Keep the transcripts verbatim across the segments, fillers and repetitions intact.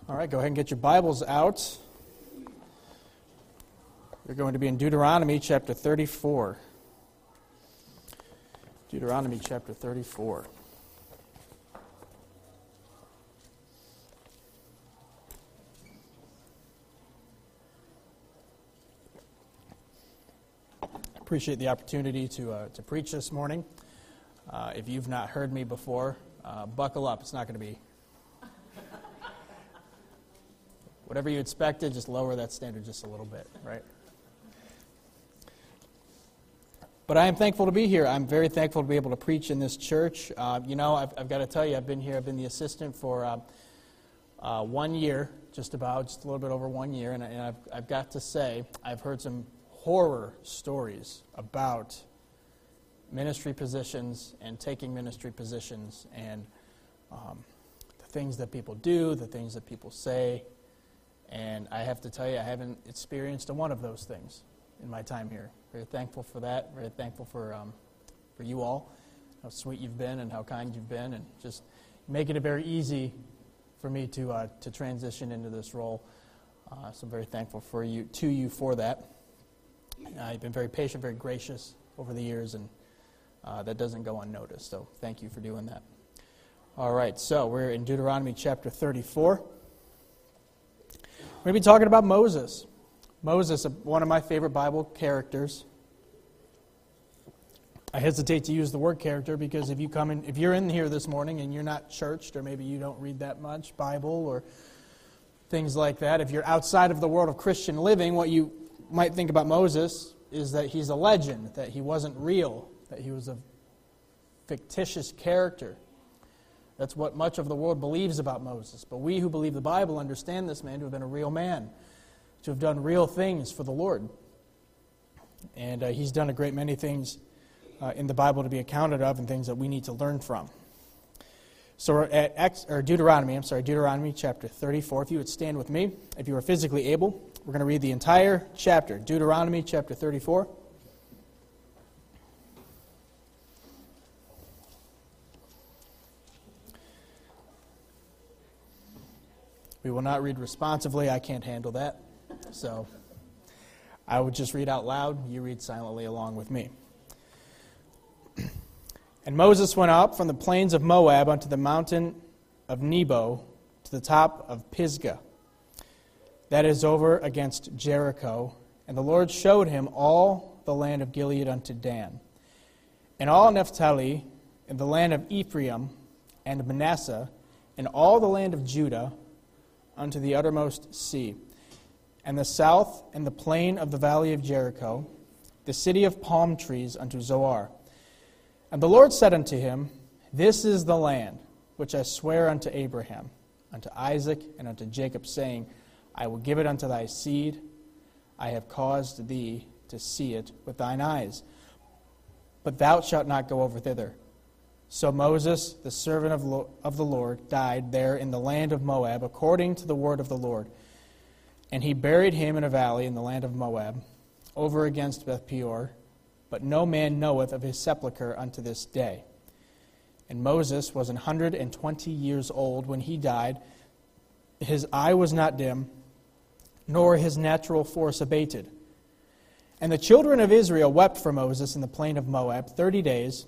All right, go ahead and get your Bibles out. We're going to be in Deuteronomy chapter thirty-four. Deuteronomy chapter thirty-four. Appreciate the opportunity to uh, to preach this morning. Uh, if you've not heard me before, uh, buckle up. It's not going to be whatever you expected. Just lower that standard just a little bit, right? But I am thankful to be here. I'm very thankful to be able to preach in this church. Uh, you know, I've, I've got to tell you, I've been here. I've been the assistant for uh, uh, one year, just about, just a little bit over one year, and, and I've, I've got to say, I've heard some horror stories about ministry positions and taking ministry positions and um, the things that people do, the things that people say. And I have to tell you, I haven't experienced a one of those things in my time here. Very thankful for that. Very thankful for um, for you all, how sweet you've been and how kind you've been, and just making it very easy for me to uh, to transition into this role. Uh, so I'm very thankful for you to you for that. Uh, you've been very patient, very gracious over the years, and uh, that doesn't go unnoticed. So thank you for doing that. All right, so we're in Deuteronomy chapter thirty-four. We're going to be talking about Moses. Moses, one of my favorite Bible characters. I hesitate to use the word character because if you come in, if you're in here this morning and you're not churched, or maybe you don't read that much Bible or things like that, if you're outside of the world of Christian living, what you might think about Moses is that he's a legend, that he wasn't real, that he was a fictitious character. That's what much of the world believes about Moses. But we who believe the Bible understand this man to have been a real man, to have done real things for the Lord. And uh, he's done a great many things uh, in the Bible to be accounted of and things that we need to learn from. So we're at Ex- or Deuteronomy, I'm sorry, Deuteronomy chapter thirty-four. If you would stand with me, if you are physically able, we're going to read the entire chapter, Deuteronomy chapter thirty-four. We will not read responsively. I can't handle that. So I would just read out loud. You read silently along with me. And Moses went up from the plains of Moab unto the mountain of Nebo to the top of Pisgah, that is over against Jericho. And the Lord showed him all the land of Gilead unto Dan, and all Naphtali, and the land of Ephraim and Manasseh, and all the land of Judah, unto the uttermost sea, and the south and the plain of the valley of Jericho, the city of palm trees unto Zoar. And the Lord said unto him, This is the land which I swear unto Abraham, unto Isaac, and unto Jacob, saying, I will give it unto thy seed. I have caused thee to see it with thine eyes, but thou shalt not go over thither. So Moses, the servant of, Lo- of the Lord, died there in the land of Moab, according to the word of the Lord. And he buried him in a valley in the land of Moab, over against Beth-peor, but no man knoweth of his sepulchre unto this day. And Moses was an hundred and twenty years old when he died. His eye was not dim, nor his natural force abated. And the children of Israel wept for Moses in the plain of Moab thirty days.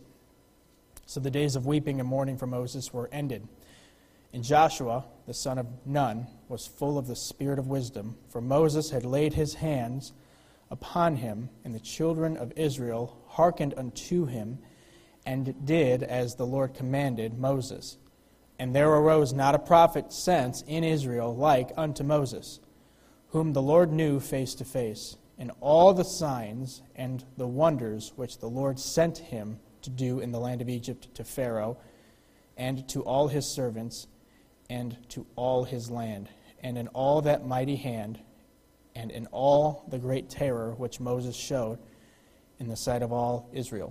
So the days of weeping and mourning for Moses were ended. And Joshua, the son of Nun, was full of the spirit of wisdom, for Moses had laid his hands upon him, and the children of Israel hearkened unto him, and did as the Lord commanded Moses. And there arose not a prophet since in Israel like unto Moses, whom the Lord knew face to face, and all the signs and the wonders which the Lord sent him to do in the land of Egypt to Pharaoh, and to all his servants, and to all his land, and in all that mighty hand, and in all the great terror which Moses showed in the sight of all Israel.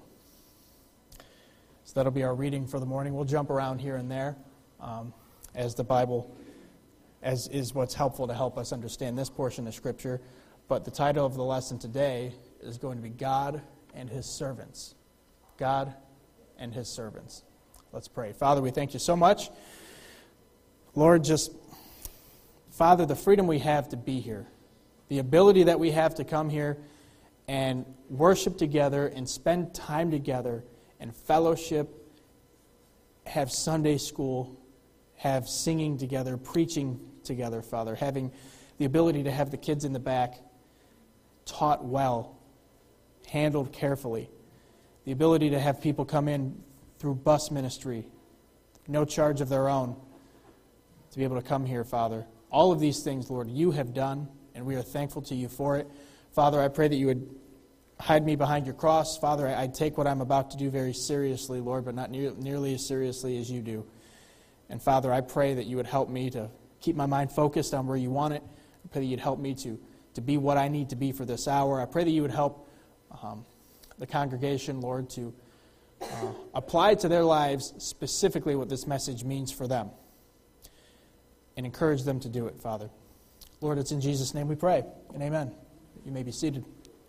So that'll be our reading for the morning. We'll jump around here and there um, as the Bible, as is what's helpful to help us understand this portion of Scripture. But the title of the lesson today is going to be God and His Servants. God and His servants. Let's pray. Father, we thank you so much. Lord, just Father, the freedom we have to be here, the ability that we have to come here and worship together and spend time together and fellowship, have Sunday school, have singing together, preaching together, Father, having the ability to have the kids in the back taught well, handled carefully, the ability to have people come in through bus ministry, no charge of their own, to be able to come here, Father. All of these things, Lord, you have done, and we are thankful to you for it. Father, I pray that you would hide me behind your cross. Father, I, I take what I'm about to do very seriously, Lord, but not near, nearly as seriously as you do. And Father, I pray that you would help me to keep my mind focused on where you want it. I pray that you'd help me to, to be what I need to be for this hour. I pray that you would help um, the congregation, Lord, to uh, apply to their lives specifically what this message means for them and encourage them to do it, Father. Lord, it's in Jesus' name we pray, and amen. You may be seated.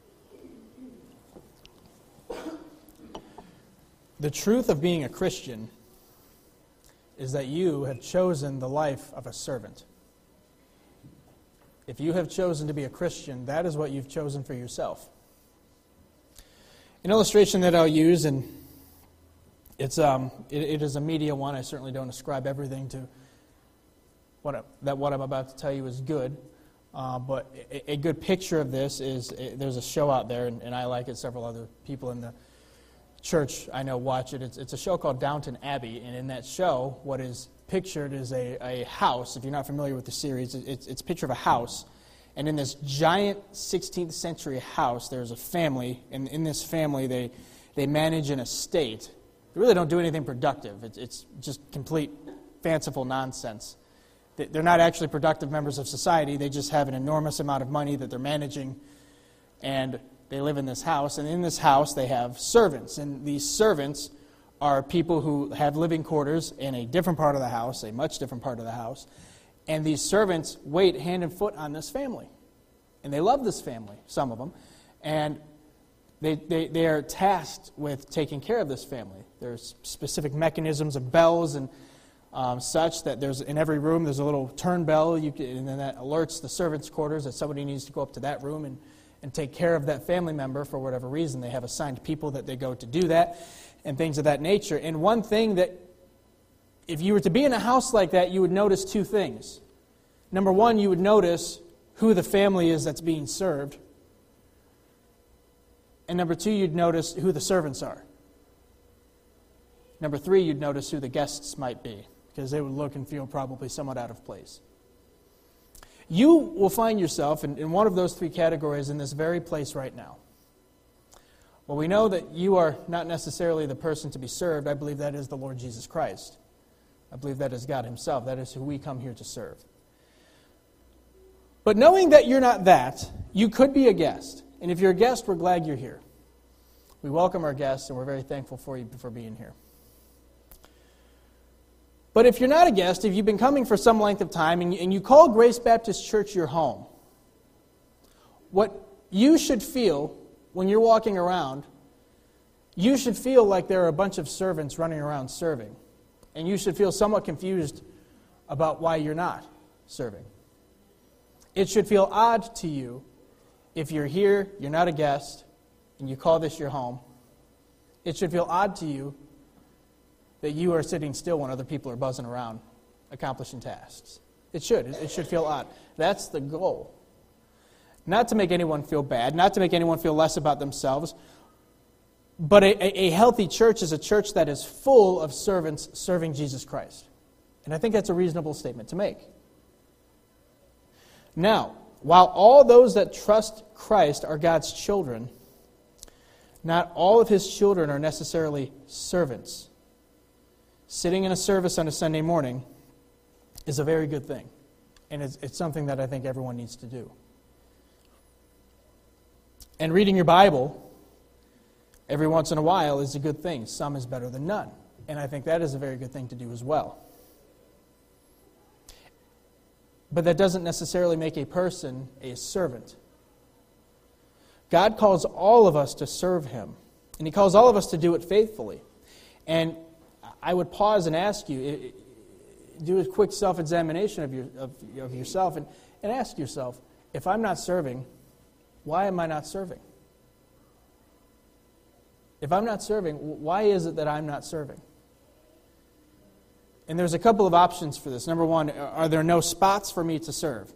The truth of being a Christian is that you have chosen the life of a servant. If you have chosen to be a Christian, that is what you've chosen for yourself. An illustration that I'll use, and it's um, it, it is a media one. I certainly don't ascribe everything to what I, that what I'm about to tell you is good. Uh, but a, a good picture of this is a, there's a show out there, and, and I like it. Several other people in the church I know watch it. It's, it's a show called Downton Abbey, and in that show, what is pictured is a, a house. If you're not familiar with the series, it's, it's a picture of a house. And in this giant sixteenth century house, there's a family, and in this family, they they manage an estate. They really don't do anything productive. It's, it's just complete fanciful nonsense. They're not actually productive members of society. They just have an enormous amount of money that they're managing, and they live in this house. And in this house, they have servants. And these servants are people who have living quarters in a different part of the house, a much different part of the house. And these servants wait hand and foot on this family. And they love this family, some of them. And they, they, they are tasked with taking care of this family. There's specific mechanisms of bells and Um, such that there's in every room there's a little turn bell, you can, and then that alerts the servants' quarters that somebody needs to go up to that room and, and take care of that family member for whatever reason. They have assigned people that they go to do that and things of that nature. And one thing that, if you were to be in a house like that, you would notice two things. Number one, you would notice who the family is that's being served. And number two, you'd notice who the servants are. Number three, you'd notice who the guests might be, because they would look and feel probably somewhat out of place. You will find yourself in, in one of those three categories in this very place right now. Well, we know that you are not necessarily the person to be served. I believe that is the Lord Jesus Christ. I believe that is God Himself. That is who we come here to serve. But knowing that you're not that, you could be a guest. And if you're a guest, we're glad you're here. We welcome our guests, and we're very thankful for you for being here. But if you're not a guest, if you've been coming for some length of time and you, and you call Grace Baptist Church your home, what you should feel when you're walking around, you should feel like there are a bunch of servants running around serving. And you should feel somewhat confused about why you're not serving. It should feel odd to you if you're here, you're not a guest, and you call this your home. It should feel odd to you that you are sitting still when other people are buzzing around accomplishing tasks. It should. It should feel odd. That's the goal. Not to make anyone feel bad, not to make anyone feel less about themselves, but a, a healthy church is a church that is full of servants serving Jesus Christ. And I think that's a reasonable statement to make. Now, while all those that trust Christ are God's children, not all of His children are necessarily servants. Sitting in a service on a Sunday morning is a very good thing. And it's, it's something that I think everyone needs to do. And reading your Bible every once in a while is a good thing. Some is better than none. And I think that is a very good thing to do as well. But that doesn't necessarily make a person a servant. God calls all of us to serve Him. And He calls all of us to do it faithfully. And I would pause and ask you, do a quick self-examination of, your, of, of yourself and, and ask yourself, if I'm not serving, why am I not serving? If I'm not serving, why is it that I'm not serving? And there's a couple of options for this. Number one, are there no spots for me to serve?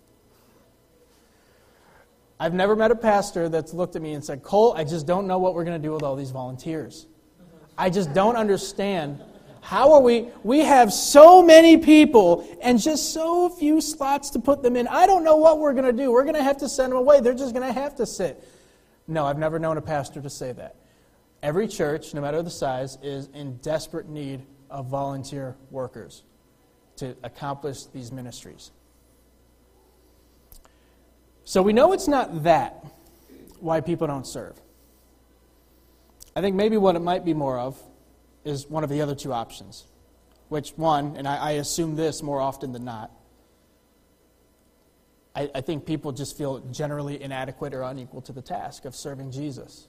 I've never met a pastor that's looked at me and said, Cole, I just don't know what we're going to do with all these volunteers. I just don't understand. How are we? We have so many people and just so few slots to put them in. I don't know what we're going to do. We're going to have to send them away. They're just going to have to sit. No, I've never known a pastor to say that. Every church, no matter the size, is in desperate need of volunteer workers to accomplish these ministries. So we know it's not that why people don't serve. I think maybe what it might be more of is one of the other two options, which one, and I, I assume this more often than not, I, I think people just feel generally inadequate or unequal to the task of serving Jesus.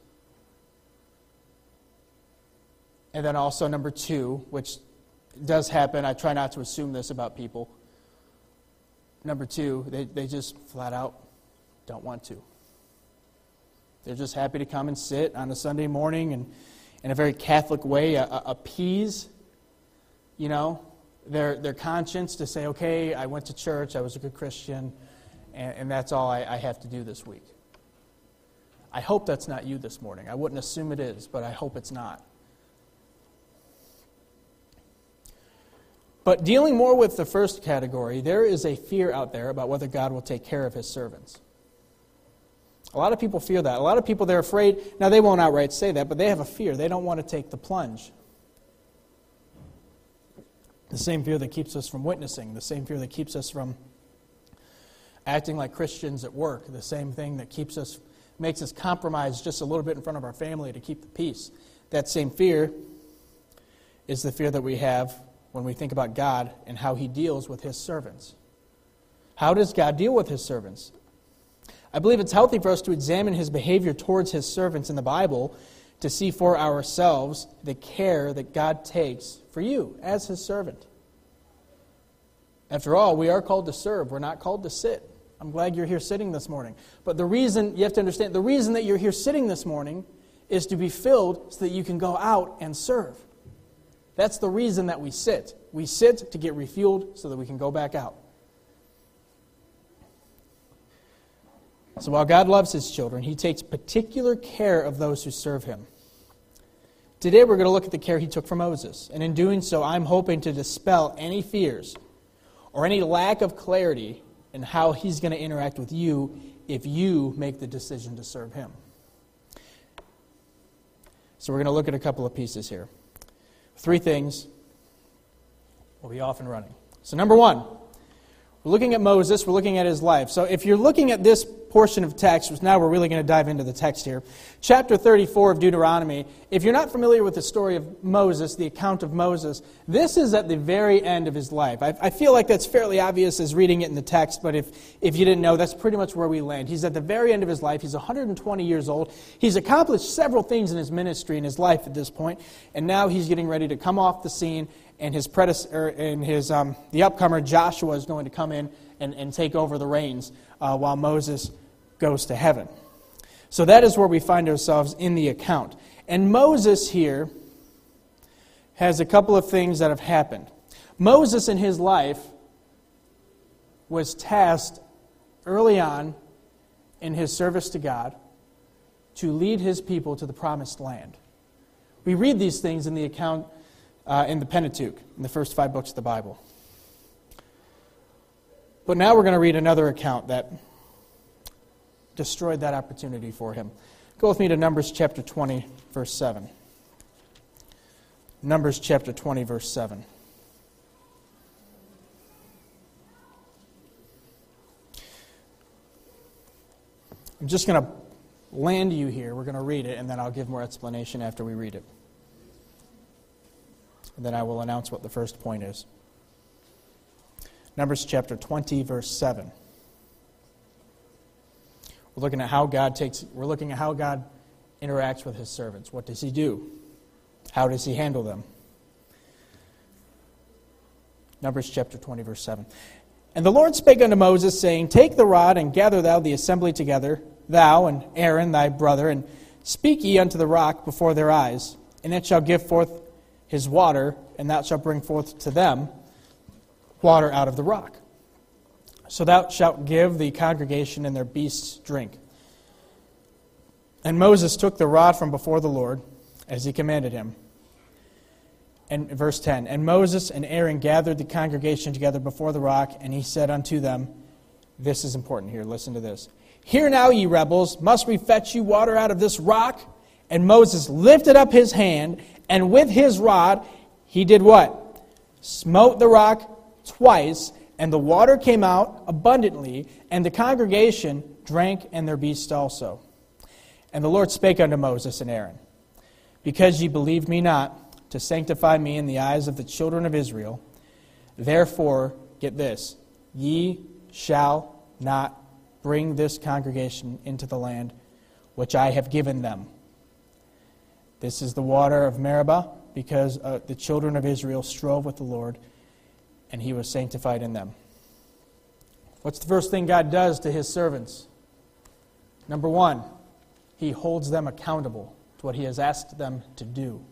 And then also number two, which does happen, I try not to assume this about people. Number two, they, they just flat out don't want to. They're just happy to come and sit on a Sunday morning and in a very Catholic way uh, appease, you know, their their conscience to say, okay, I went to church, I was a good Christian, and, and that's all I, I have to do this week. I hope that's not you this morning. I wouldn't assume it is, but I hope it's not. But dealing more with the first category, there is a fear out there about whether God will take care of his servants. A lot of people fear that. A lot of people, they're afraid. Now, they won't outright say that, but they have a fear. They don't want to take the plunge. The same fear that keeps us from witnessing. The same fear that keeps us from acting like Christians at work. The same thing that keeps us, makes us compromise just a little bit in front of our family to keep the peace. That same fear is the fear that we have when we think about God and how he deals with his servants. How does God deal with his servants? I believe it's healthy for us to examine his behavior towards his servants in the Bible to see for ourselves the care that God takes for you as his servant. After all, we are called to serve. We're not called to sit. I'm glad you're here sitting this morning. But the reason, you have to understand, the reason that you're here sitting this morning is to be filled so that you can go out and serve. That's the reason that we sit. We sit to get refueled so that we can go back out. So while God loves his children, he takes particular care of those who serve him. Today we're going to look at the care he took for Moses. And in doing so, I'm hoping to dispel any fears or any lack of clarity in how he's going to interact with you if you make the decision to serve him. So we're going to look at a couple of pieces here. Three things will be off and running. So number one, we're looking at Moses, we're looking at his life. So if you're looking at this portion of text, which now we're really going to dive into the text here, chapter thirty-four of Deuteronomy, if you're not familiar with the story of Moses, the account of Moses, this is at the very end of his life. I, I feel like that's fairly obvious as reading it in the text, but if, if you didn't know, that's pretty much where we land. He's at the very end of his life. He's one hundred twenty years old. He's accomplished several things in his ministry, in his life at this point, and now he's getting ready to come off the scene, and his predecessor, and his um, the upcomer Joshua is going to come in and, and take over the reins uh, while Moses goes to heaven. So that is where we find ourselves in the account. And Moses here has a couple of things that have happened. Moses in his life was tasked early on in his service to God to lead his people to the promised land. We read these things in the account uh, in the Pentateuch, in the first five books of the Bible. But now we're going to read another account that destroyed that opportunity for him. Go with me to Numbers chapter twenty, verse seven. Numbers chapter twenty, verse seven. I'm just going to land you here. We're going to read it, and then I'll give more explanation after we read it. And then I will announce what the first point is. Numbers chapter twenty, verse seven. We're looking at how God takes, we're looking at how God interacts with his servants. What does he do? How does he handle them? Numbers chapter twenty, verse seven. And the Lord spake unto Moses, saying, Take the rod, and gather thou the assembly together, thou and Aaron thy brother, and speak ye unto the rock before their eyes, and it shall give forth his water, and thou shalt bring forth to them water out of the rock. So thou shalt give the congregation and their beasts drink. And Moses took the rod from before the Lord, as he commanded him. And verse ten, And Moses and Aaron gathered the congregation together before the rock, and he said unto them, this is important here, listen to this. Hear now, ye rebels, must we fetch you water out of this rock? And Moses lifted up his hand, and with his rod he did what? Smote the rock twice, and the water came out abundantly, and the congregation drank, and their beasts also. And the Lord spake unto Moses and Aaron, Because ye believed me not, to sanctify me in the eyes of the children of Israel, therefore, get this, ye shall not bring this congregation into the land which I have given them. This is the water of Meribah, because uh, the children of Israel strove with the Lord, and he was sanctified in them. What's the first thing God does to his servants? Number one, he holds them accountable to what he has asked them to do.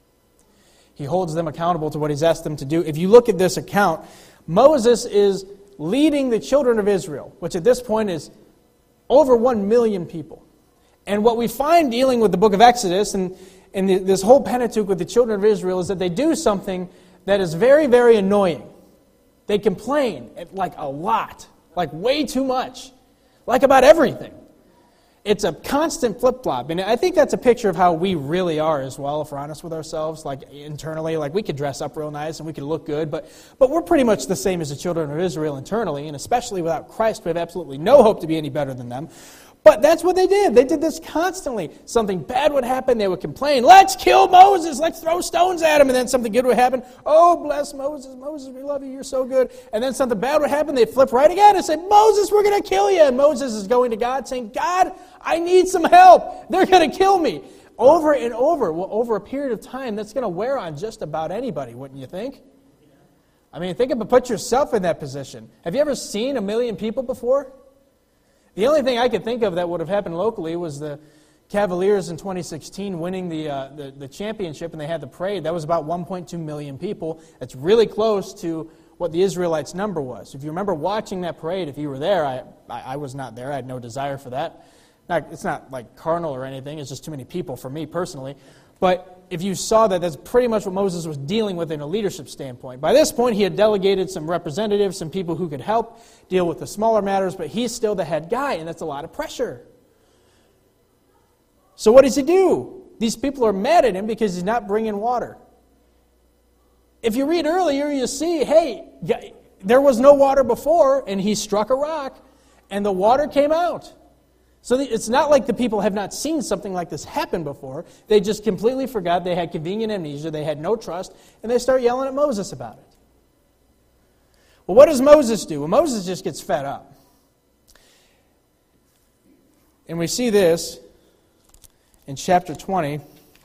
He holds them accountable to what he's asked them to do. If you look at this account, Moses is leading the children of Israel, which at this point is over one million people. And what we find dealing with the book of Exodus and, and the, this whole Pentateuch with the children of Israel is that they do something that is very, very annoying. They complain, like a lot, like way too much, like about everything. It's a constant flip-flop. And I think that's a picture of how we really are as well, if we're honest with ourselves, like internally. Like we could dress up real nice and we could look good, but, but we're pretty much the same as the children of Israel internally, and especially without Christ, we have absolutely no hope to be any better than them. But that's what they did. They did this constantly. Something bad would happen, they would complain, let's kill Moses, let's throw stones at him, and then something good would happen. Oh, bless Moses, Moses, we love you, you're so good. And then something bad would happen, they'd flip right again and say, Moses, we're going to kill you. And Moses is going to God saying, God, I need some help. They're going to kill me. Over and over, well, over a period of time, that's going to wear on just about anybody, wouldn't you think? I mean, think about, put yourself in that position. Have you ever seen a million people before? The only thing I could think of that would have happened locally was the Cavaliers in twenty sixteen winning the, uh, the the championship, and they had the parade. That was about one point two million people. That's really close to what the Israelites' number was. If you remember watching that parade, if you were there, I, I, I was not there. I had no desire for that. Not, it's not like carnal or anything. It's just too many people for me personally. But if you saw that, that's pretty much what Moses was dealing with in a leadership standpoint. By this point, he had delegated some representatives, some people who could help deal with the smaller matters, but he's still the head guy, and that's a lot of pressure. So what does he do? These people are mad at him because he's not bringing water. If you read earlier, you see, hey, there was no water before, and he struck a rock, and the water came out. So it's not like the people have not seen something like this happen before. They just completely forgot. They had convenient amnesia. They had no trust. And they start yelling at Moses about it. Well, what does Moses do? Well, Moses just gets fed up. And we see this in chapter twenty,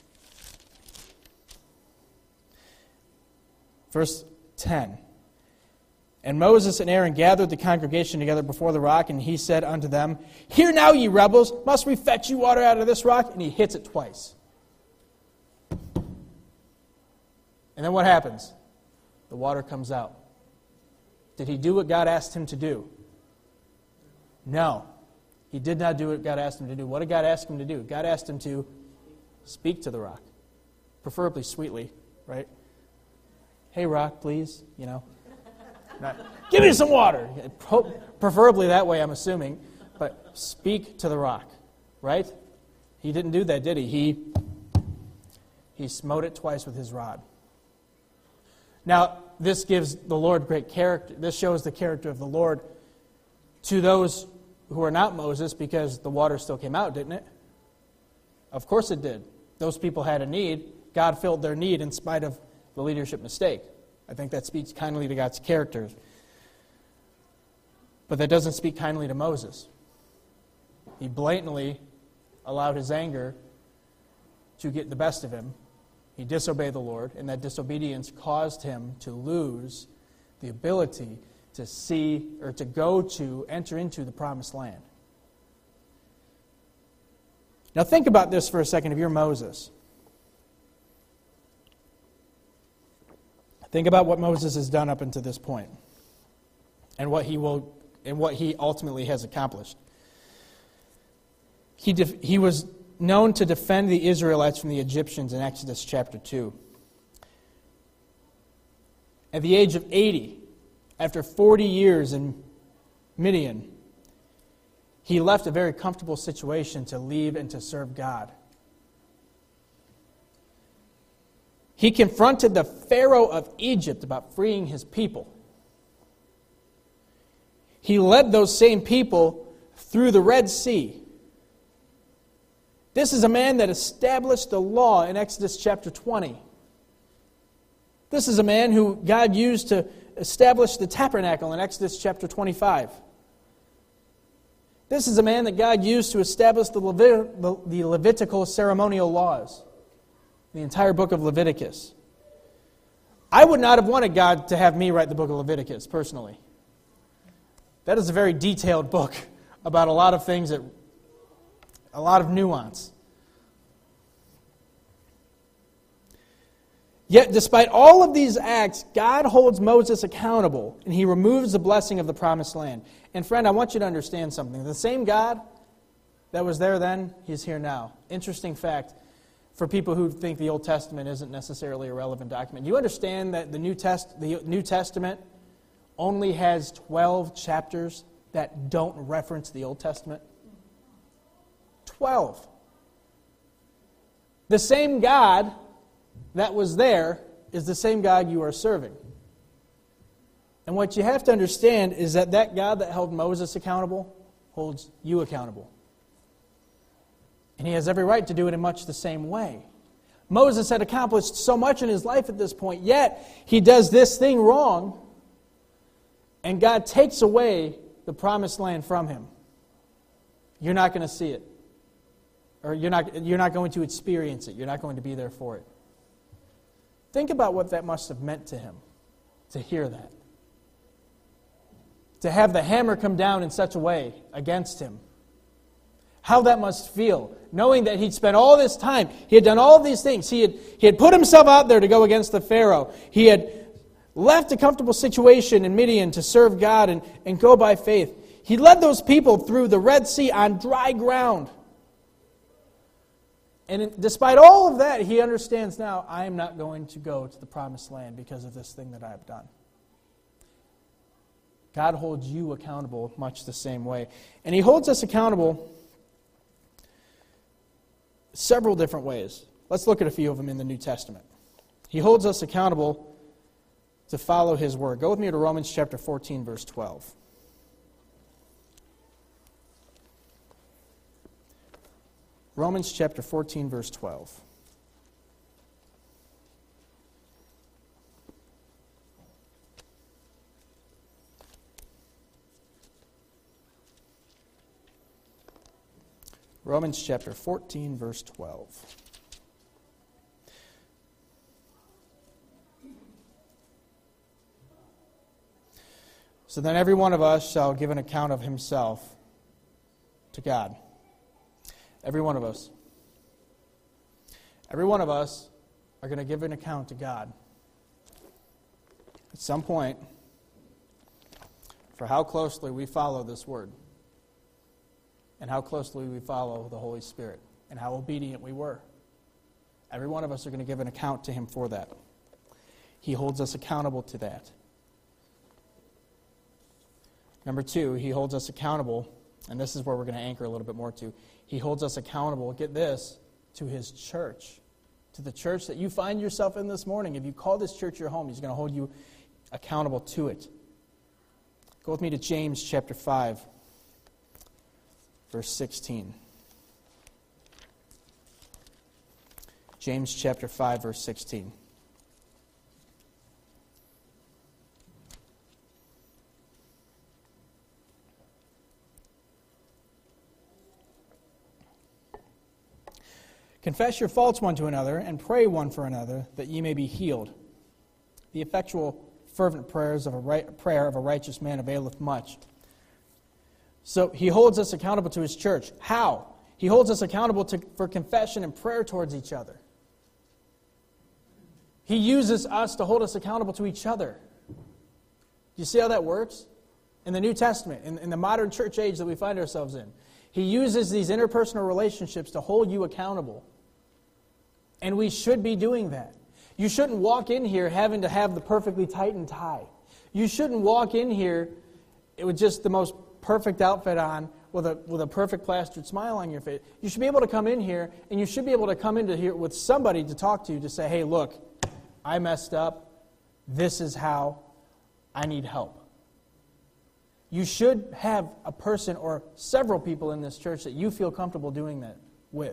verse ten. And Moses and Aaron gathered the congregation together before the rock, and he said unto them, Hear now, ye rebels, must we fetch you water out of this rock? And he hits it twice. And then what happens? The water comes out. Did he do what God asked him to do? No. He did not do what God asked him to do. What did God ask him to do? God asked him to speak to the rock. Preferably sweetly, right? Hey, rock, please, you know. Not, give me some water. Preferably that way, I'm assuming. But speak to the rock, right? He didn't do that, did he? He, he smote it twice with his rod. Now, this gives the Lord great character. This shows the character of the Lord to those who are not Moses, because the water still came out, didn't it? Of course it did. Those people had a need. God filled their need in spite of the leadership mistake. I think that speaks kindly to God's character. But that doesn't speak kindly to Moses. He blatantly allowed his anger to get the best of him. He disobeyed the Lord, and that disobedience caused him to lose the ability to see or to go to, enter into the promised land. Now think about this for a second if you're Moses. Think about what Moses has done up until this point and what he will and what he ultimately has accomplished. He def, he was known to defend the Israelites from the Egyptians in Exodus chapter two. At the age of eighty, after forty years in Midian, he left a very comfortable situation to leave and to serve God. He confronted the Pharaoh of Egypt about freeing his people. He led those same people through the Red Sea. This is a man that established the law in Exodus chapter twenty. This is a man who God used to establish the tabernacle in Exodus chapter twenty-five. This is a man that God used to establish the, Levit- the Levitical ceremonial laws, the entire book of Leviticus. I would not have wanted God to have me write the book of Leviticus, personally. That is a very detailed book about a lot of things, that, a lot of nuance. Yet, despite all of these acts, God holds Moses accountable, and he removes the blessing of the promised land. And friend, I want you to understand something. The same God that was there then, he's here now. Interesting fact for people who think the Old Testament isn't necessarily a relevant document. You understand that the New Test, the New Testament only has twelve chapters that don't reference the Old Testament? twelve. The same God that was there is the same God you are serving. And what you have to understand is that that God that held Moses accountable holds you accountable. And he has every right to do it in much the same way. Moses had accomplished so much in his life at this point, yet he does this thing wrong, and God takes away the promised land from him. You're not going to see it. Or you're not, you're not going to experience it. You're not going to be there for it. Think about what that must have meant to him, to hear that. To have the hammer come down in such a way against him. How that must feel, knowing that he'd spent all this time, he had done all these things. He had, he had put himself out there to go against the Pharaoh. He had left a comfortable situation in Midian to serve God and, and go by faith. He led those people through the Red Sea on dry ground. And despite all of that, he understands now, I am not going to go to the promised land because of this thing that I have done. God holds you accountable much the same way. And he holds us accountable several different ways. Let's look at a few of them in the New Testament. He holds us accountable to follow his word. Go with me to Romans chapter fourteen, verse twelve. Romans chapter fourteen, verse twelve. Romans chapter fourteen, verse twelve. So then every one of us shall give an account of himself to God. Every one of us. Every one of us are going to give an account to God at some point for how closely we follow this word and how closely we follow the Holy Spirit and how obedient we were. Every one of us are going to give an account to him for that. He holds us accountable to that. Number two, he holds us accountable, and this is where we're going to anchor a little bit more to. He holds us accountable, get this, to his church. To the church that you find yourself in this morning. If you call this church your home, he's going to hold you accountable to it. Go with me to James chapter five, verse sixteen. James chapter five, verse sixteen. Confess your faults one to another, and pray one for another, that ye may be healed. The effectual, fervent prayers of a right, prayer of a righteous man availeth much. So he holds us accountable to his church. How? He holds us accountable to, for confession and prayer towards each other. He uses us to hold us accountable to each other. Do you see how that works? In the New Testament, in, in the modern church age that we find ourselves in, he uses these interpersonal relationships to hold you accountable. And we should be doing that. You shouldn't walk in here having to have the perfectly tightened tie. You shouldn't walk in here with just the most perfect outfit on with a with a perfect plastered smile on your face. You should be able to come in here, and you should be able to come into here with somebody to talk to, to say, hey, look, I messed up. This is how I need help. You should have a person or several people in this church that you feel comfortable doing that with.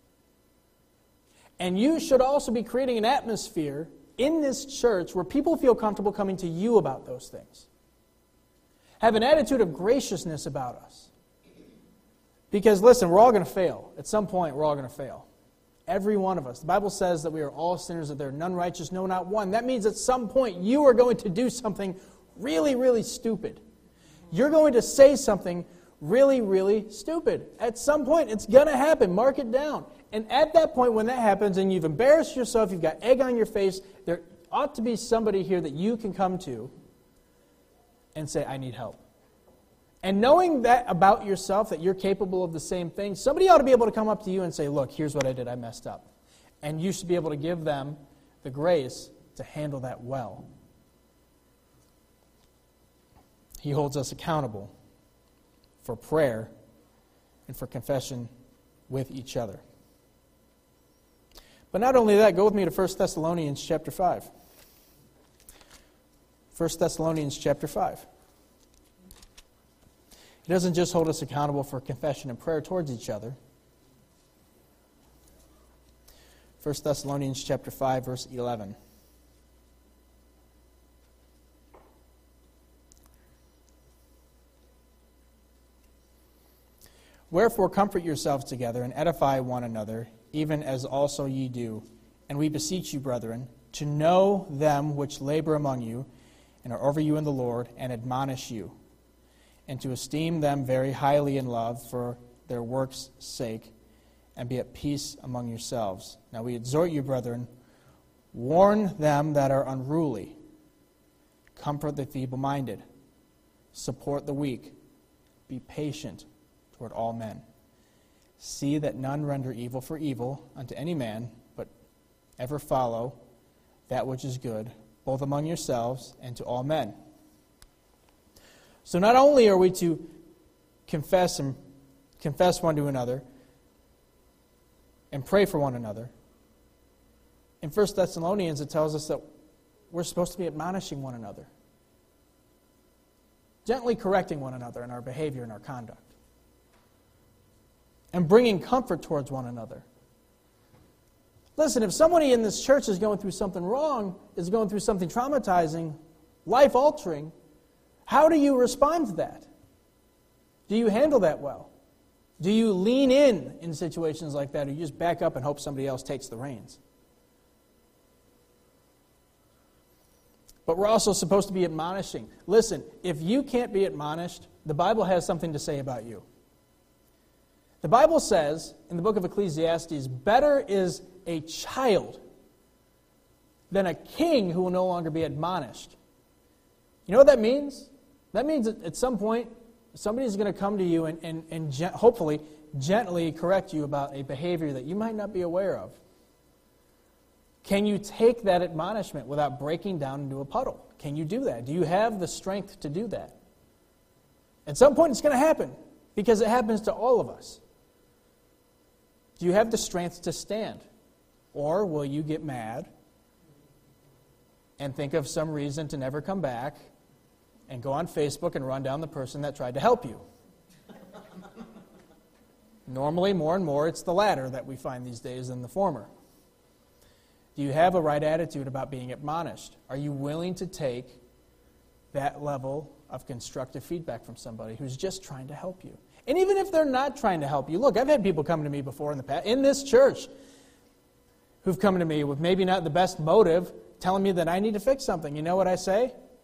And you should also be creating an atmosphere in this church where people feel comfortable coming to you about those things. Have an attitude of graciousness about us. Because, listen, we're all going to fail. At some point, we're all going to fail. Every one of us. The Bible says that we are all sinners, that there are none righteous, no, not one. That means at some point you are going to do something really, really stupid. You're going to say something really, really stupid. At some point, it's going to happen. Mark it down. And at that point, when that happens and you've embarrassed yourself, you've got egg on your face, there ought to be somebody here that you can come to and say, I need help. And knowing that about yourself, that you're capable of the same thing, somebody ought to be able to come up to you and say, look, here's what I did, I messed up. And you should be able to give them the grace to handle that well. He holds us accountable for prayer and for confession with each other. But not only that, go with me to First Thessalonians chapter five. First Thessalonians chapter five. He doesn't just hold us accountable for confession and prayer towards each other. First Thessalonians chapter five, verse eleven. Wherefore comfort yourselves together and edify one another, even as also ye do. And we beseech you, brethren, to know them which labor among you, and are over you in the Lord, and admonish you, and to esteem them very highly in love for their works' sake, and be at peace among yourselves. Now we exhort you, brethren, warn them that are unruly, comfort the feeble-minded, support the weak, be patient toward all men. See that none render evil for evil unto any man, but ever follow that which is good, both among yourselves and to all men. So not only are we to confess and confess one to another and pray for one another, in First Thessalonians it tells us that we're supposed to be admonishing one another, gently correcting one another in our behavior and our conduct, and bringing comfort towards one another. Listen, if somebody in this church is going through something wrong, is going through something traumatizing, life-altering, how do you respond to that? Do you handle that well? Do you lean in in situations like that, or you just back up and hope somebody else takes the reins? But we're also supposed to be admonishing. Listen, if you can't be admonished, the Bible has something to say about you. The Bible says, in the book of Ecclesiastes, better is a child than a king who will no longer be admonished. You know what that means? That means that at some point, somebody's going to come to you and, and, and gen- hopefully gently correct you about a behavior that you might not be aware of. Can you take that admonishment without breaking down into a puddle? Can you do that? Do you have the strength to do that? At some point, it's going to happen, because it happens to all of us. Do you have the strength to stand? Or will you get mad and think of some reason to never come back and go on Facebook and run down the person that tried to help you? Normally, more and more, it's the latter that we find these days than the former. Do you have a right attitude about being admonished? Are you willing to take that level of constructive feedback from somebody who's just trying to help you? And even if they're not trying to help you, look, I've had people come to me before in the past, in this church, who've come to me with maybe not the best motive, telling me that I need to fix something. You know what I say?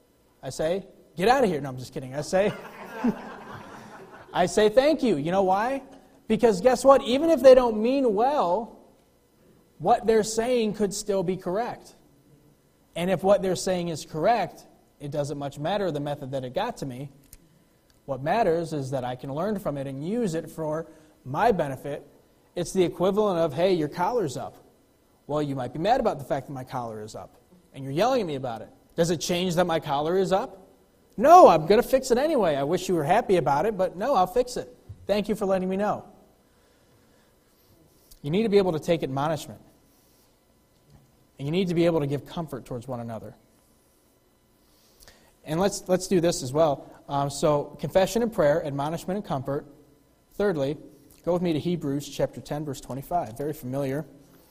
I say, get out of here. No, I'm just kidding. I say, I say thank you. You know why? Because guess what? Even if they don't mean well, what they're saying could still be correct. And if what they're saying is correct, it doesn't much matter the method that it got to me. What matters is that I can learn from it and use it for my benefit. It's the equivalent of, hey, your collar's up. Well, you might be mad about the fact that my collar is up, and you're yelling at me about it. Does it change that my collar is up? No, I'm going to fix it anyway. I wish you were happy about it, but no, I'll fix it. Thank you for letting me know. You need to be able to take admonishment. And you need to be able to give comfort towards one another. And let's let's do this as well. Um, so, confession and prayer, admonishment and comfort. Thirdly, go with me to Hebrews chapter ten, verse twenty-five. Very familiar.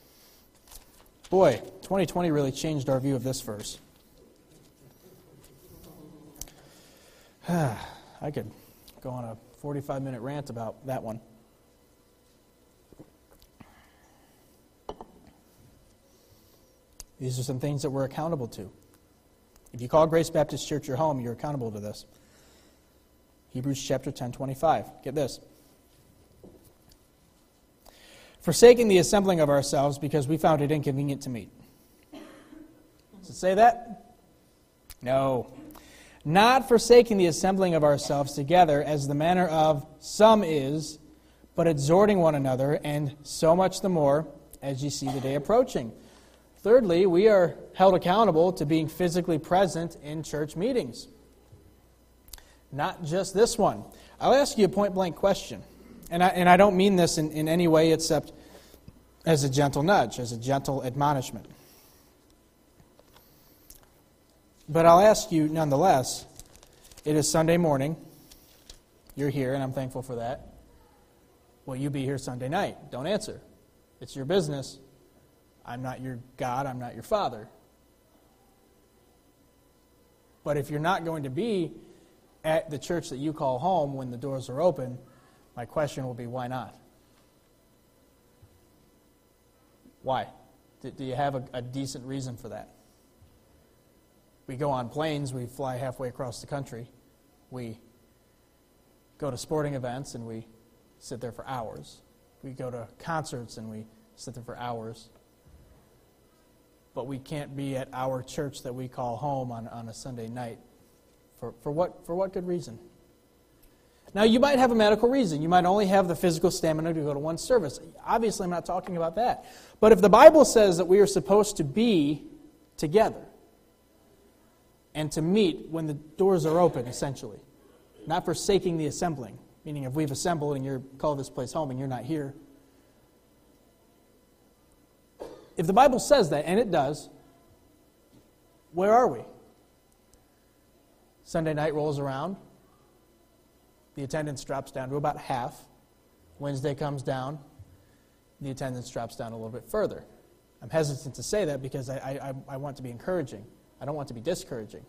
Boy, twenty twenty really changed our view of this verse. I could go on a forty-five minute rant about that one. These are some things that we're accountable to. If you call Grace Baptist Church your home, you're accountable to this. Hebrews chapter ten, twenty-five. Get this. Forsaking the assembling of ourselves because we found it inconvenient to meet. Does it say that? No. Not forsaking the assembling of ourselves together as the manner of some is, but exhorting one another, and so much the more as ye see the day approaching. Thirdly, we are held accountable to being physically present in church meetings. Not just this one. I'll ask you a point-blank question. And I, and I don't mean this in, in any way except as a gentle nudge, as a gentle admonishment. But I'll ask you nonetheless, it is Sunday morning. You're here, and I'm thankful for that. Will you be here Sunday night? Don't answer. It's your business. I'm not your God. I'm not your Father. But if you're not going to be at the church that you call home when the doors are open, my question will be, why not? Why? Do you have a, a decent reason for that? We go on planes, we fly halfway across the country. We go to sporting events and we sit there for hours. We go to concerts and we sit there for hours. But we can't be at our church that we call home on, on a Sunday night. For, for what for what good reason? Now, you might have a medical reason. You might only have the physical stamina to go to one service. Obviously, I'm not talking about that. But if the Bible says that we are supposed to be together and to meet when the doors are open, essentially, not forsaking the assembling, meaning if we've assembled and you call this place home and you're not here, if the Bible says that, and it does, where are we? Sunday night rolls around. The attendance drops down to about half. Wednesday comes down. The attendance drops down a little bit further. I'm hesitant to say that because I, I, I want to be encouraging. I don't want to be discouraging.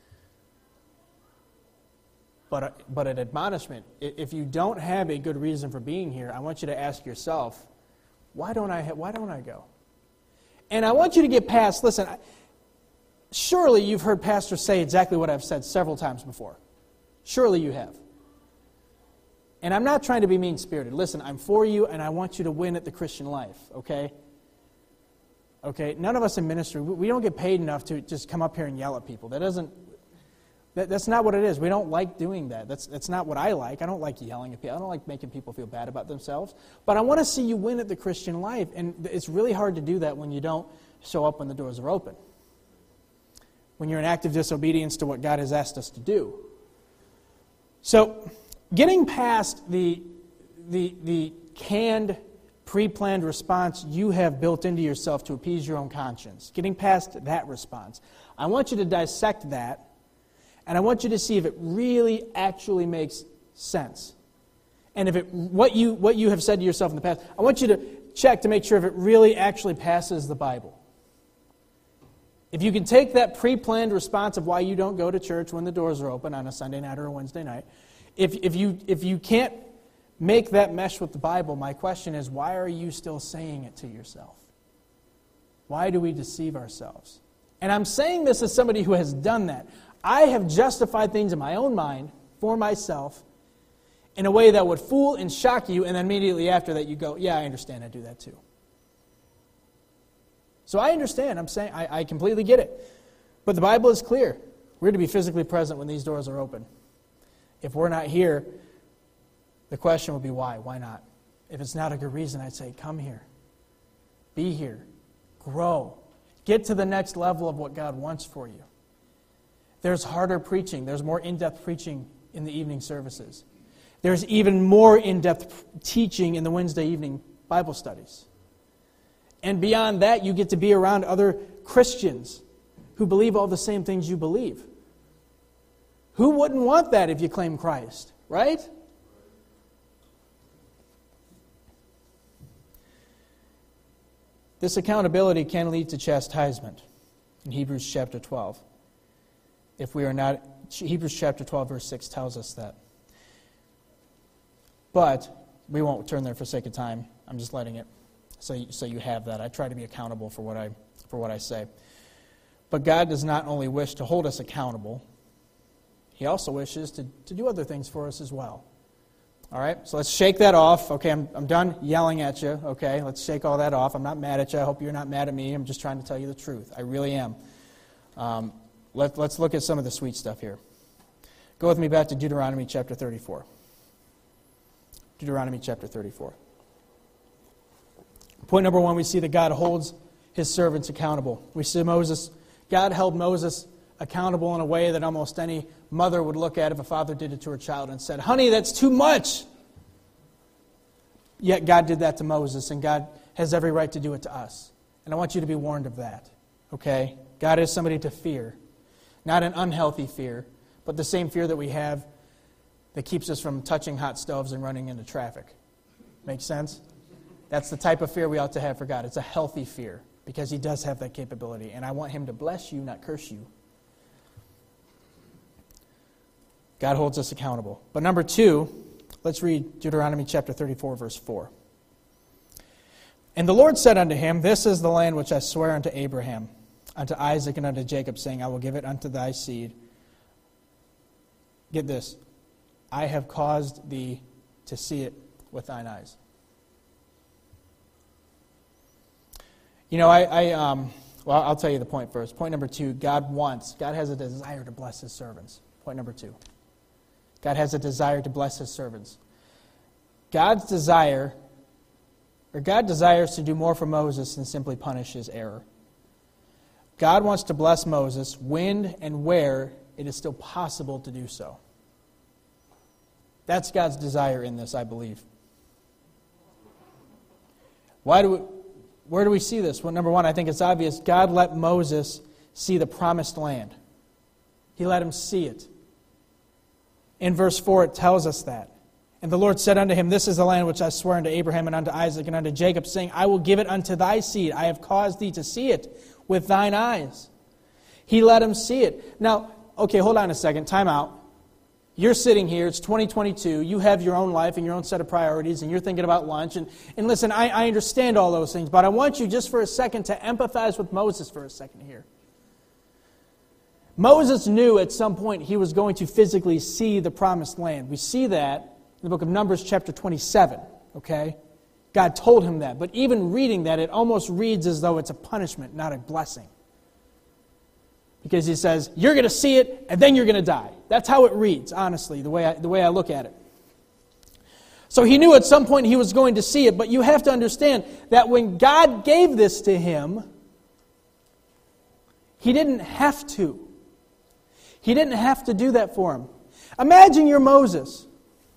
But, but an admonishment, if you don't have a good reason for being here, I want you to ask yourself, why don't I, why don't I go? And I want you to get past, listen, surely you've heard pastors say exactly what I've said several times before. Surely you have. And I'm not trying to be mean-spirited. Listen, I'm for you and I want you to win at the Christian life, okay? Okay, none of us in ministry, we don't get paid enough to just come up here and yell at people. That doesn't, that, that's not what it is. We don't like doing that. That's, that's not what I like. I don't like yelling at people. I don't like making people feel bad about themselves. But I want to see you win at the Christian life. And it's really hard to do that when you don't show up when the doors are open. When you're in active disobedience to what God has asked us to do. So, getting past the, the, the canned, pre-planned response you have built into yourself to appease your own conscience, getting past that response, I want you to dissect that, and I want you to see if it really actually makes sense. And if it what you what you have said to yourself in the past, I want you to check to make sure if it really actually passes the Bible. If you can take that pre-planned response of why you don't go to church when the doors are open on a Sunday night or a Wednesday night, if if you if you can't make that mesh with the Bible, my question is, why are you still saying it to yourself? Why do we deceive ourselves? And I'm saying this as somebody who has done that. I have justified things in my own mind for myself in a way that would fool and shock you, and then immediately after that you go, yeah, I understand, I do that too. So I understand, I'm saying, I, I completely get it. But the Bible is clear. We're to be physically present when these doors are open. If we're not here, the question would be why? Why not? If it's not a good reason, I'd say, come here. Be here. Grow. Get to the next level of what God wants for you. There's harder preaching. There's more in-depth preaching in the evening services. There's even more in-depth teaching in the Wednesday evening Bible studies. And beyond that, you get to be around other Christians who believe all the same things you believe. Who wouldn't want that if you claim Christ, right? This accountability can lead to chastisement in Hebrews chapter twelve. If we are not, Hebrews chapter twelve verse six tells us that. But we won't turn there for sake of time. I'm just letting it so you, so you have that. I try to be accountable for what I for what I say. But God does not only wish to hold us accountable, He also wishes to, to do other things for us as well. All right, so let's shake that off. Okay, I'm I'm done yelling at you. Okay, let's shake all that off. I'm not mad at you. I hope you're not mad at me. I'm just trying to tell you the truth. I really am. Um, let, let's look at some of the sweet stuff here. Go with me back to Deuteronomy chapter thirty-four. Deuteronomy chapter thirty-four. Point number one, we see that God holds His servants accountable. We see Moses, God held Moses accountable in a way that almost any mother would look at if a father did it to her child and said, honey, that's too much. Yet God did that to Moses, and God has every right to do it to us. And I want you to be warned of that, okay? God is somebody to fear. Not an unhealthy fear, but the same fear that we have that keeps us from touching hot stoves and running into traffic. Make sense? That's the type of fear we ought to have for God. It's a healthy fear, because He does have that capability. And I want Him to bless you, not curse you. God holds us accountable. But number two, let's read Deuteronomy chapter thirty-four, verse four. And the Lord said unto him, this is the land which I swear unto Abraham, unto Isaac, and unto Jacob, saying, I will give it unto thy seed. Get this. I have caused thee to see it with thine eyes. You know, I, I um, well, I'll tell you the point first. Point number two, God wants, God has a desire to bless His servants. Point number two. God has a desire to bless His servants. God's desire, or God desires to do more for Moses than simply punish his error. God wants to bless Moses when and where it is still possible to do so. That's God's desire in this, I believe. Why do we, where do we see this? Well, number one, I think it's obvious. God let Moses see the promised land. He let him see it. In verse four, it tells us that. And the Lord said unto him, this is the land which I swear unto Abraham and unto Isaac and unto Jacob, saying, I will give it unto thy seed. I have caused thee to see it with thine eyes. He let him see it. Now, okay, hold on a second. Time out. You're sitting here. It's twenty twenty-two. You have your own life and your own set of priorities, and you're thinking about lunch. And, and listen, I, I understand all those things, but I want you just for a second to empathize with Moses for a second here. Moses knew at some point he was going to physically see the promised land. We see that in the book of Numbers chapter twenty-seven, okay? God told him that. But even reading that, it almost reads as though it's a punishment, not a blessing. Because He says, you're going to see it, and then you're going to die. That's how it reads, honestly, the way I, the way I look at it. So he knew at some point he was going to see it, but you have to understand that when God gave this to him, He didn't have to. He didn't have to do that for him. Imagine you're Moses.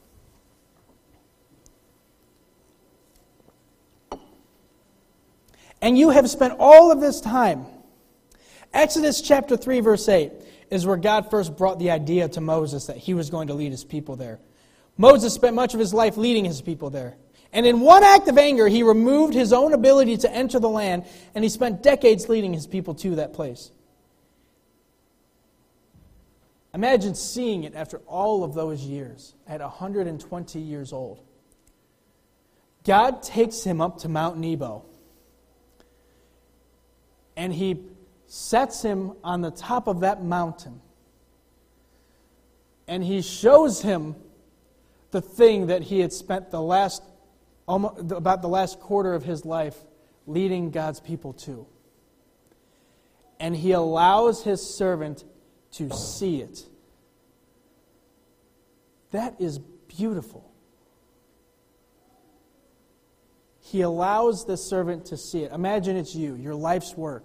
And you have spent all of this time. Exodus chapter three, verse eight is where God first brought the idea to Moses that He was going to lead His people there. Moses spent much of his life leading His people there. And in one act of anger, he removed his own ability to enter the land, and he spent decades leading His people to that place. Imagine seeing it after all of those years, at one hundred twenty years old. God takes him up to Mount Nebo, and He sets him on the top of that mountain And he shows him the thing that he had spent the last, almost, about the last quarter of his life leading God's people to. And he allows his servant to see it. That is beautiful. He allows the servant to see it. Imagine it's you, your life's work.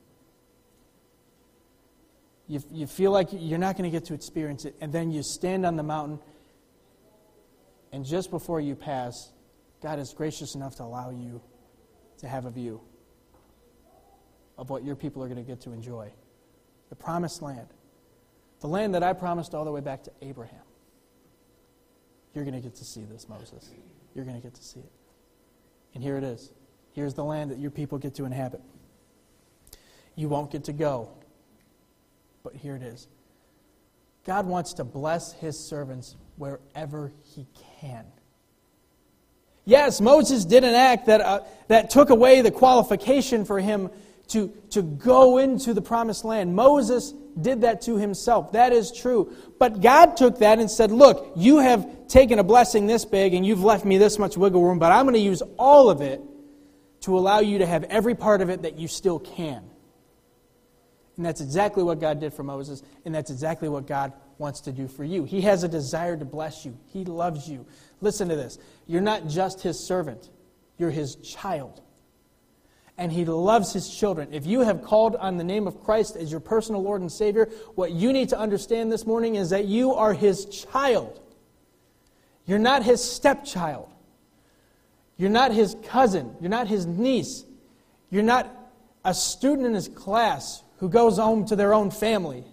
You, you feel like you're not going to get to experience it, and then you stand on the mountain, and just before you pass, God is gracious enough to allow you to have a view of what your people are going to get to enjoy. The promised land. The land that I promised all the way back to Abraham. You're going to get to see this, Moses. You're going to get to see it. And here it is. Here's the land that your people get to inhabit. You won't get to go, but here it is. God wants to bless his servants wherever he can. Yes, Moses did an act that, uh, that took away the qualification for him to, to go into the promised land. Moses did that to himself. That is true. But God took that and said, look, you have taken a blessing this big and you've left me this much wiggle room, but I'm going to use all of it to allow you to have every part of it that you still can. And that's exactly what God did for Moses, and that's exactly what God wants to do for you. He has a desire to bless you. He loves you. Listen to this. You're not just his servant. You're his child. And he loves his children. If you have called on the name of Christ as your personal Lord and Savior, what you need to understand this morning is that you are his child. You're not his stepchild. You're not his cousin. You're not his niece. You're not a student in his class who goes home to their own family.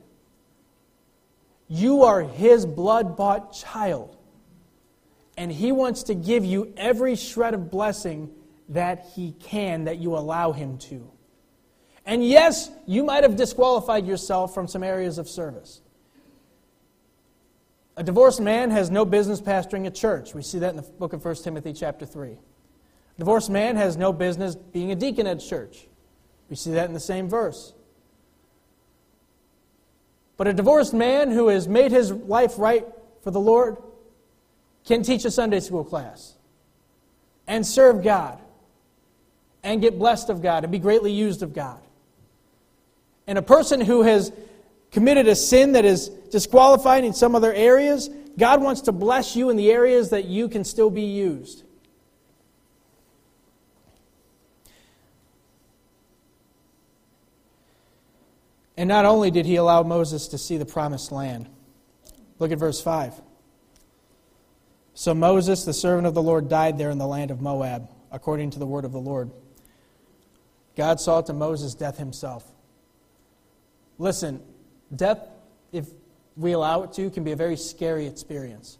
You are his blood-bought child. And he wants to give you every shred of blessing that he can, that you allow him to. And yes, you might have disqualified yourself from some areas of service. A divorced man has no business pastoring a church. We see that in the book of First Timothy chapter three. A divorced man has no business being a deacon at church. We see that in the same verse. But a divorced man who has made his life right for the Lord can teach a Sunday school class and serve God and get blessed of God and be greatly used of God. And a person who has committed a sin that is disqualified in some other areas, God wants to bless you in the areas that you can still be used. And not only did he allow Moses to see the promised land. Look at verse five. So Moses, the servant of the Lord, died there in the land of Moab, according to the word of the Lord. God saw to Moses death himself. Listen, death, if we allow it to, can be a very scary experience.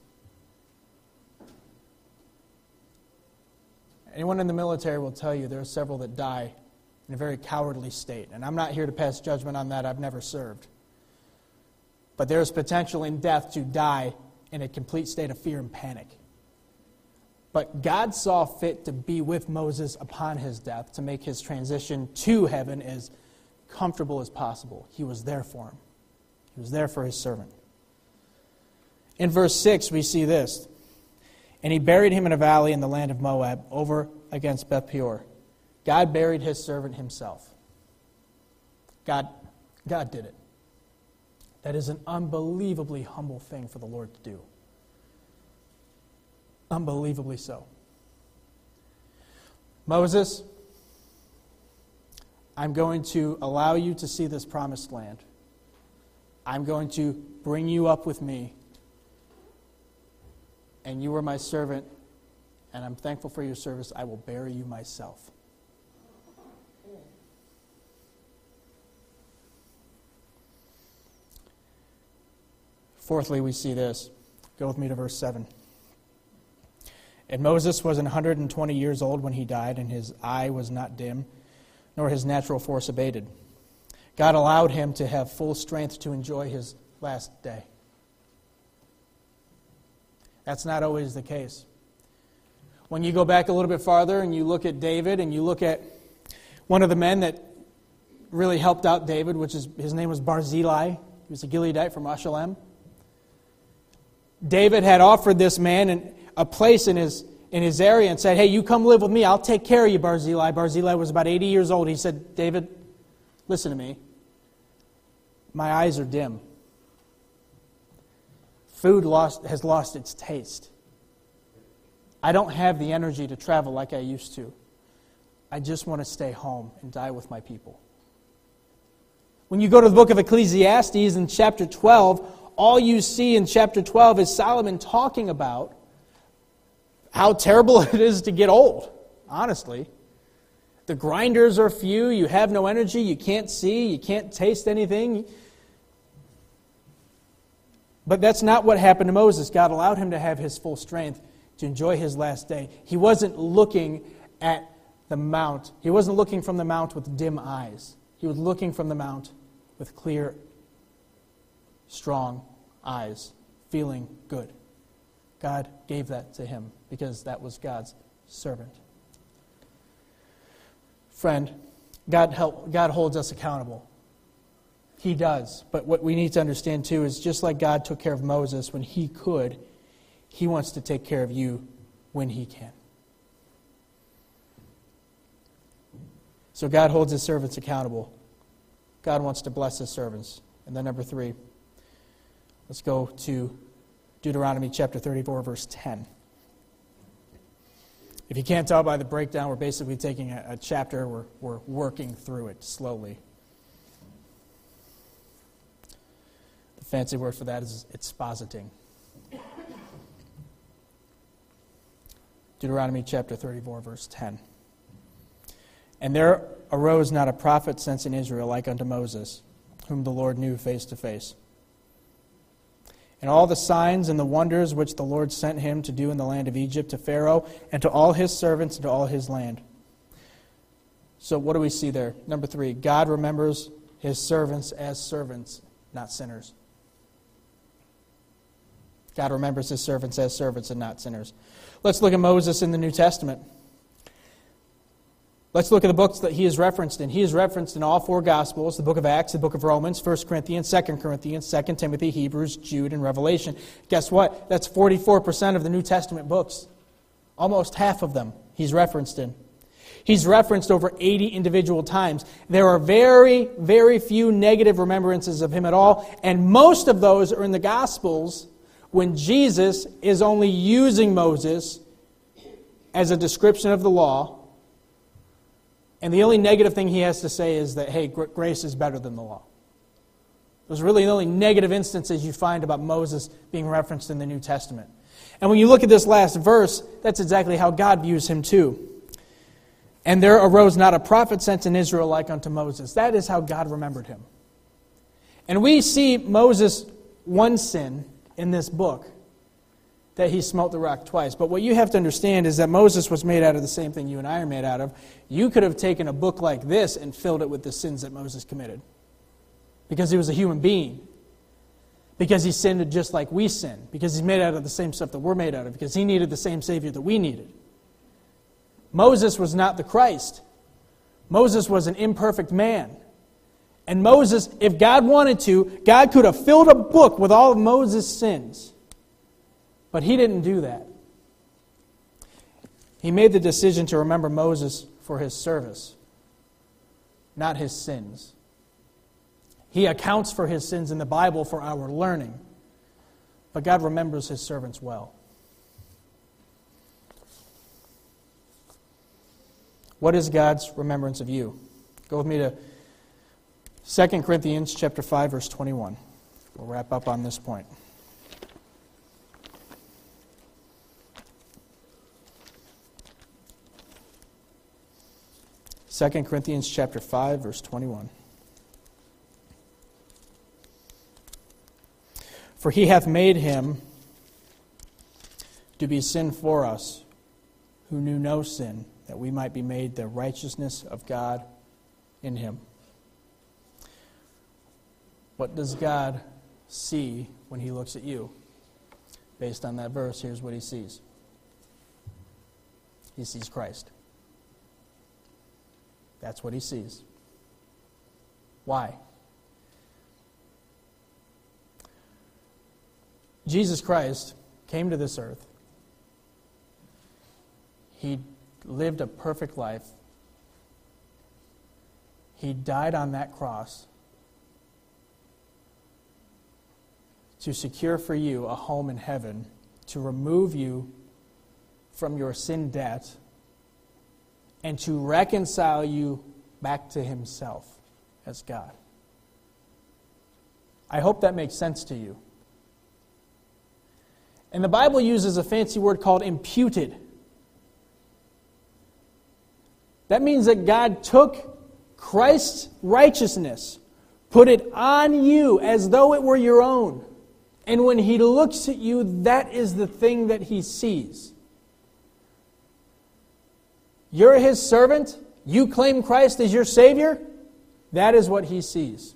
Anyone in the military will tell you there are several that die in a very cowardly state. And I'm not here to pass judgment on that. I've never served. But there is potential in death to die in a complete state of fear and panic. But God saw fit to be with Moses upon his death, to make his transition to heaven as comfortable as possible. He was there for him. He was there for his servant. In verse six, we see this. And he buried him in a valley in the land of Moab, over against Beth Peor. God buried his servant himself. God, God did it. That is an unbelievably humble thing for the Lord to do. Unbelievably so. Moses, I'm going to allow you to see this promised land. I'm going to bring you up with me. And you are my servant, and I'm thankful for your service. I will bury you myself. Fourthly, we see this. Go with me to verse seven. And Moses was one hundred twenty years old when he died, and his eye was not dim, nor his natural force abated. God allowed him to have full strength to enjoy his last day. That's not always the case. When you go back a little bit farther and you look at David, and you look at one of the men that really helped out David, which is his name was Barzillai. He was a Gileadite from Ashalem. David had offered this man an, a place in his, in his area and said, hey, you come live with me. I'll take care of you, Barzillai. Barzillai was about eighty years old. He said, David, listen to me. My eyes are dim. Food lost, has lost its taste. I don't have the energy to travel like I used to. I just want to stay home and die with my people. When you go to the book of Ecclesiastes in chapter twelve, all you see in chapter twelve is Solomon talking about how terrible it is to get old, honestly. The grinders are few, you have no energy, you can't see, you can't taste anything. But that's not what happened to Moses. God allowed him to have his full strength to enjoy his last day. He wasn't looking at the mount. He wasn't looking from the mount with dim eyes. He was looking from the mount with clear, strong eyes, feeling good. God gave that to him because that was God's servant. Friend, God help, God holds us accountable. He does. But what we need to understand too is just like God took care of Moses when he could, he wants to take care of you when he can. So God holds his servants accountable. God wants to bless his servants. And then number three, let's go to Deuteronomy chapter thirty-four, verse ten. If you can't tell by the breakdown, we're basically taking a, a chapter, we're, we're working through it slowly. The fancy word for that is expositing. Deuteronomy chapter thirty-four, verse ten. And there arose not a prophet since in Israel like unto Moses, whom the Lord knew face to face. And all the signs and the wonders which the Lord sent him to do in the land of Egypt to Pharaoh and to all his servants and to all his land. So what do we see there? Number three, God remembers his servants as servants, not sinners. God remembers his servants as servants and not sinners. Let's look at Moses in the New Testament. Let's look at the books that he is referenced in. He is referenced in all four Gospels, the book of Acts, the book of Romans, First Corinthians, Second Corinthians, Second Timothy, Hebrews, Jude, and Revelation. Guess what? That's forty-four percent of the New Testament books. Almost half of them he's referenced in. He's referenced over eighty individual times. There are very, very few negative remembrances of him at all, and most of those are in the Gospels when Jesus is only using Moses as a description of the law. And the only negative thing he has to say is that, hey, grace is better than the law. Those are really the only negative instances you find about Moses being referenced in the New Testament. And when you look at this last verse, that's exactly how God views him too. And there arose not a prophet sent in Israel like unto Moses. That is how God remembered him. And we see Moses' one sin in this book, that he smote the rock twice. But what you have to understand is that Moses was made out of the same thing you and I are made out of. You could have taken a book like this and filled it with the sins that Moses committed. Because he was a human being. Because he sinned just like we sin. Because he's made out of the same stuff that we're made out of. Because he needed the same Savior that we needed. Moses was not the Christ. Moses was an imperfect man. And Moses, if God wanted to, God could have filled a book with all of Moses' sins. But he didn't do that. He made the decision to remember Moses for his service, not his sins. He accounts for his sins in the Bible for our learning, but God remembers his servants well. What is God's remembrance of you? Go with me to Second Corinthians chapter five, verse twenty-one. We'll wrap up on this point. Second Corinthians chapter five, verse twenty-one. For he hath made him to be sin for us, who knew no sin, that we might be made the righteousness of God in him. What does God see when he looks at you? Based on that verse, here's what he sees. He sees Christ. That's what he sees. Why? Jesus Christ came to this earth. He lived a perfect life. He died on that cross to secure for you a home in heaven, to remove you from your sin debt, and to reconcile you back to himself as God. I hope that makes sense to you. And the Bible uses a fancy word called imputed. That means that God took Christ's righteousness, put it on you as though it were your own. And when he looks at you, that is the thing that he sees. You're his servant. You claim Christ as your Savior. That is what he sees.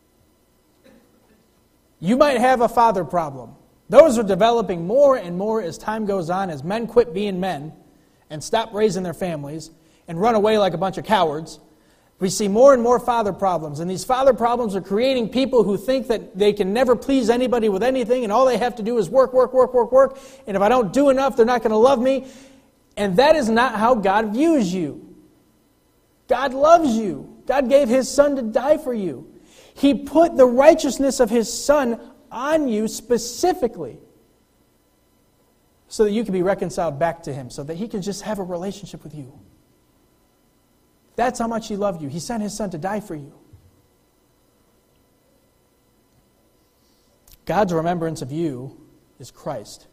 You might have a father problem. Those are developing more and more as time goes on, as men quit being men and stop raising their families and run away like a bunch of cowards. We see more and more father problems, and these father problems are creating people who think that they can never please anybody with anything, and all they have to do is work, work, work, work, work, and if I don't do enough, they're not going to love me. And that is not how God views you. God loves you. God gave his Son to die for you. He put the righteousness of his Son on you specifically so that you can be reconciled back to him, so that he can just have a relationship with you. That's how much he loved you. He sent his Son to die for you. God's remembrance of you is Christ.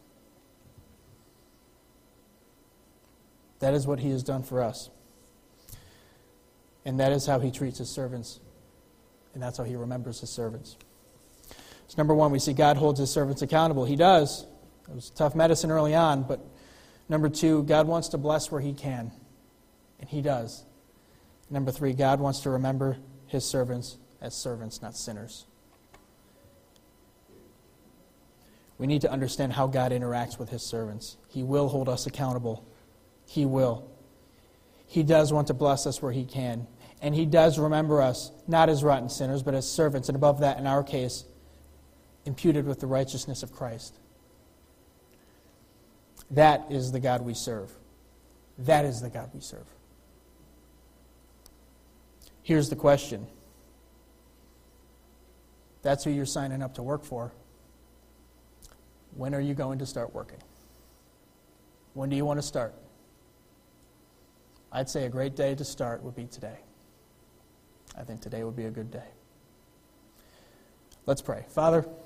That is what he has done for us. And that is how he treats his servants. And that's how he remembers his servants. So number one, we see God holds his servants accountable. He does. It was tough medicine early on. But number two, God wants to bless where he can. And he does. Number three, God wants to remember his servants as servants, not sinners. We need to understand how God interacts with his servants. He will hold us accountable. He will. He does want to bless us where he can. And he does remember us, not as rotten sinners, but as servants. And above that, in our case, imputed with the righteousness of Christ. That is the God we serve. That is the God we serve. Here's the question. That's who you're signing up to work for. When are you going to start working? When do you want to start? I'd say a great day to start would be today. I think today would be a good day. Let's pray. Father,